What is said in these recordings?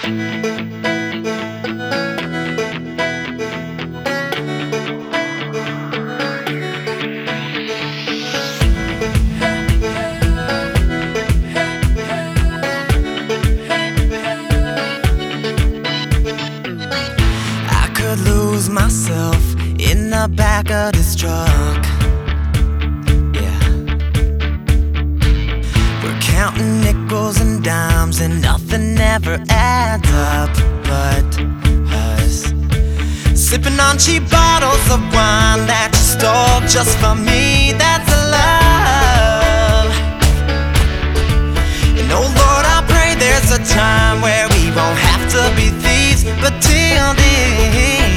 I could lose myself in the back of this truck. Yeah, we're counting nickels and dimes and nothing ever adds up but us. Sipping on cheap bottles of wine that you stole just for me. That's a love. And oh Lord, I pray there's a time where we won't have to be thieves. But till then,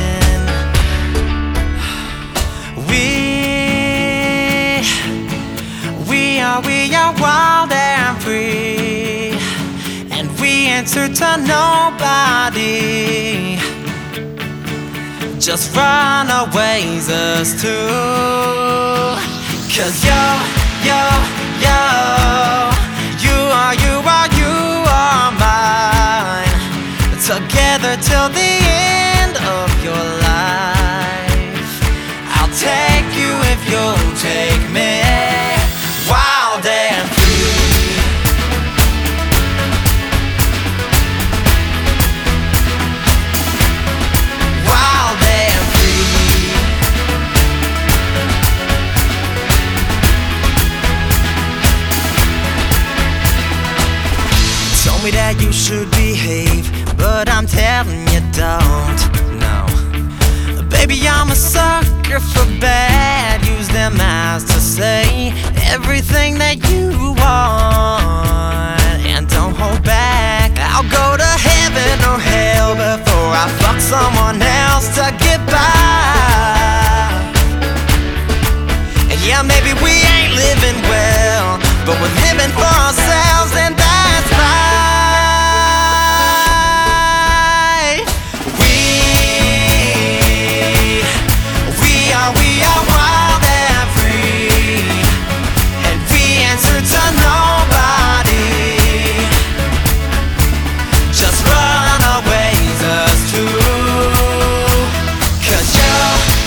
we are wild and free, and we answer to nobody. Just runaways us two. 'Cause yo, you are mine. Together till the end of your life. I'll take you if you'll take me. Wild and free. Wild and free. Told me that you should behave, but I'm telling you don't. No, baby, I'm a sucker for bad. Use them eyes to say everything that you want, and don't hold back. I'll go to heaven or hell before I fuck someone else to get by. And yeah, maybe we ain't living well, but we're living for ourselves, and that's right. We are wild and free, and we answer to nobody. Just runaways us two. 'Cause you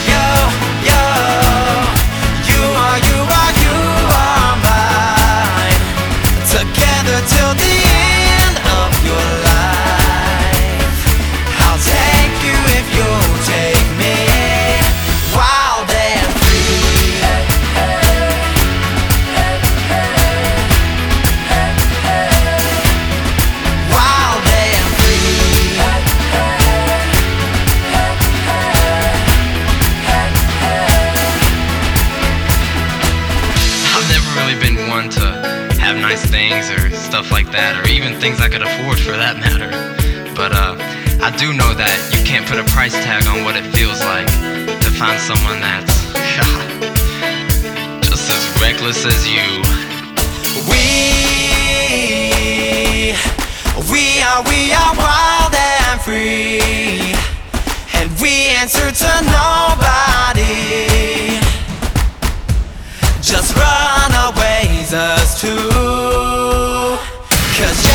are mine. Together till the end of your life. I'll take you if you'll take me. Wild and free. Wild and free. I've never really been one to have nice things or stuff like that, or even things I could afford for that matter. But I do know that you can't put a price tag on what it feels like to find someone that's just as reckless as you. We are wild and free, and we answer to nobody. Just runaways us two. 'Cause